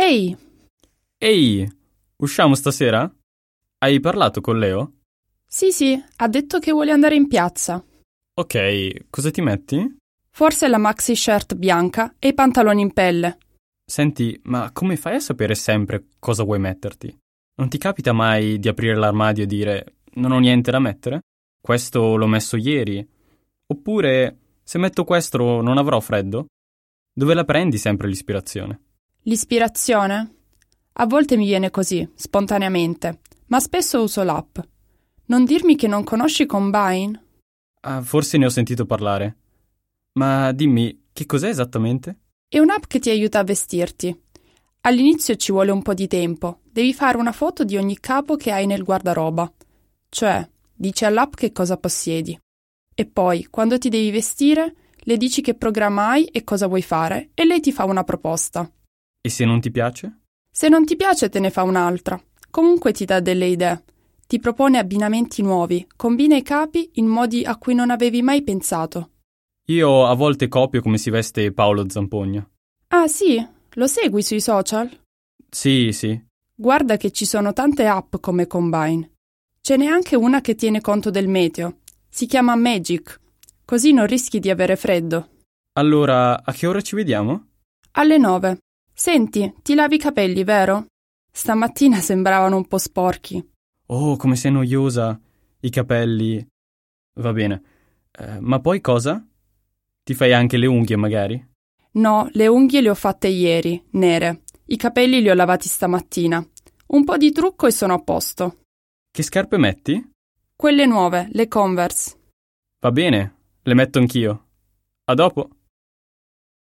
Ehi! Ehi, usciamo stasera? Hai parlato con Leo? Sì, ha detto che vuole andare in piazza. Ok, cosa ti metti? Forse la maxi shirt bianca e i pantaloni in pelle. Senti, ma come fai a sapere sempre cosa vuoi metterti? Non ti capita mai di aprire l'armadio e dire non ho niente da mettere? Questo l'ho messo ieri. Oppure, se metto questo non avrò freddo? Dove la prendi sempre l'ispirazione? L'ispirazione? A volte mi viene così, spontaneamente, ma spesso uso l'app. Non dirmi che non conosci Combine? Ah, forse ne ho sentito parlare. Ma dimmi, che cos'è esattamente? È un'app che ti aiuta a vestirti. All'inizio ci vuole un po' di tempo. Devi fare una foto di ogni capo che hai nel guardaroba. Cioè, dici all'app che cosa possiedi. E poi, quando ti devi vestire, le dici che programma hai e cosa vuoi fare, e lei ti fa una proposta. E se non ti piace? Se non ti piace, te ne fa un'altra. Comunque ti dà delle idee. Ti propone abbinamenti nuovi, combina i capi in modi a cui non avevi mai pensato. Io a volte copio come si veste Paolo Zampogna. Ah sì? Lo segui sui social? Sì. Guarda che ci sono tante app come Combine. Ce n'è anche una che tiene conto del meteo. Si chiama Magic. Così non rischi di avere freddo. Allora, a che ora ci vediamo? Alle 9. Senti, ti lavi i capelli, vero? Stamattina sembravano un po' sporchi. Oh, come sei noiosa. I capelli. Va bene. Ma poi cosa? Ti fai anche le unghie, magari? No, le unghie le ho fatte ieri, nere. I capelli li ho lavati stamattina. Un po' di trucco e sono a posto. Che scarpe metti? Quelle nuove, le Converse. Va bene, le metto anch'io. A dopo.